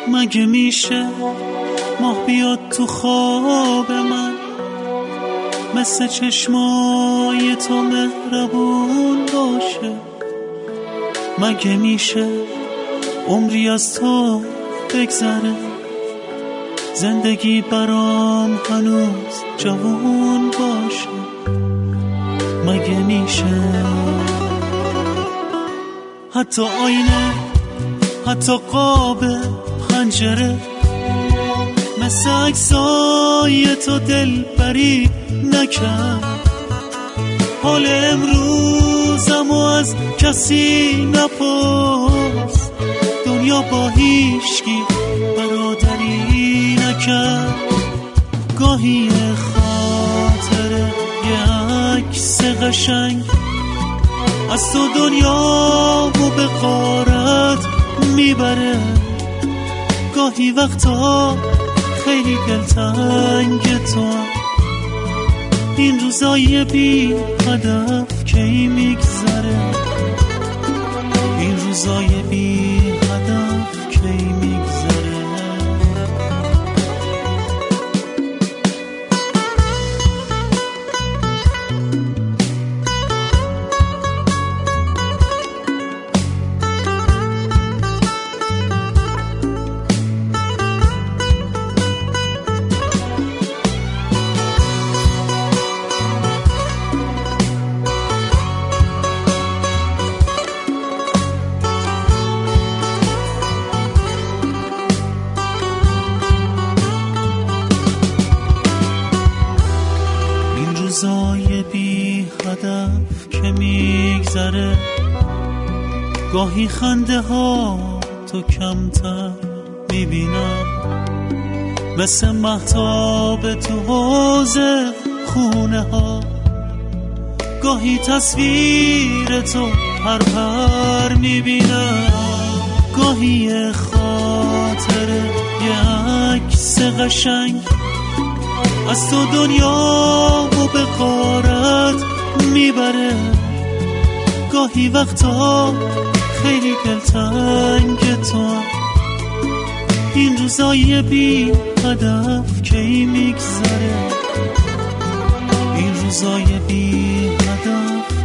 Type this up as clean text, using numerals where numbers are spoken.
مگه میشه ماه بیاد تو خواب من، مثل چشمای تو مهربون باشه؟ مگه میشه عمری از تو بگذره، زندگی برام هنوز جوون باشه؟ مگه میشه حتی آینه، حتی قاب پنجره، مثل عکسای تو دل بری نکرد؟ حال امروزم از کسی نپرس، دنیا با هیچکی برادری نکرد. گاهی خاطره یه عکس قشنگ از تو دنیامو به غارت میبره، گاهی وقتا خیلی دلتنگ تو. این روزای بی هدف کی میگذره، این روزای بی هدف کی میگذره؟ روزای بی هدف که میگذره، گاهی خنده ها تو کمتر میبینم، مثل مهتاب تو حوض خونه ها. گاهی تصویر تو پر میبینم، گاهی خاطره یه عکس قشنگ از تو دنیامو به غارت میبره، گاهی وقتا خیلی دلتنگ تو. این روزای بی هدف کی میگذره، این روزای بی هدف